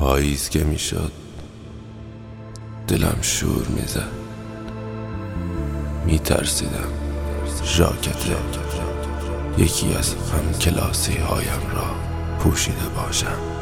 پاییز که میشد دلم شور میزد. میترسیدم ژاکت یکی از همکلاسی هایم را پوشیده باشم.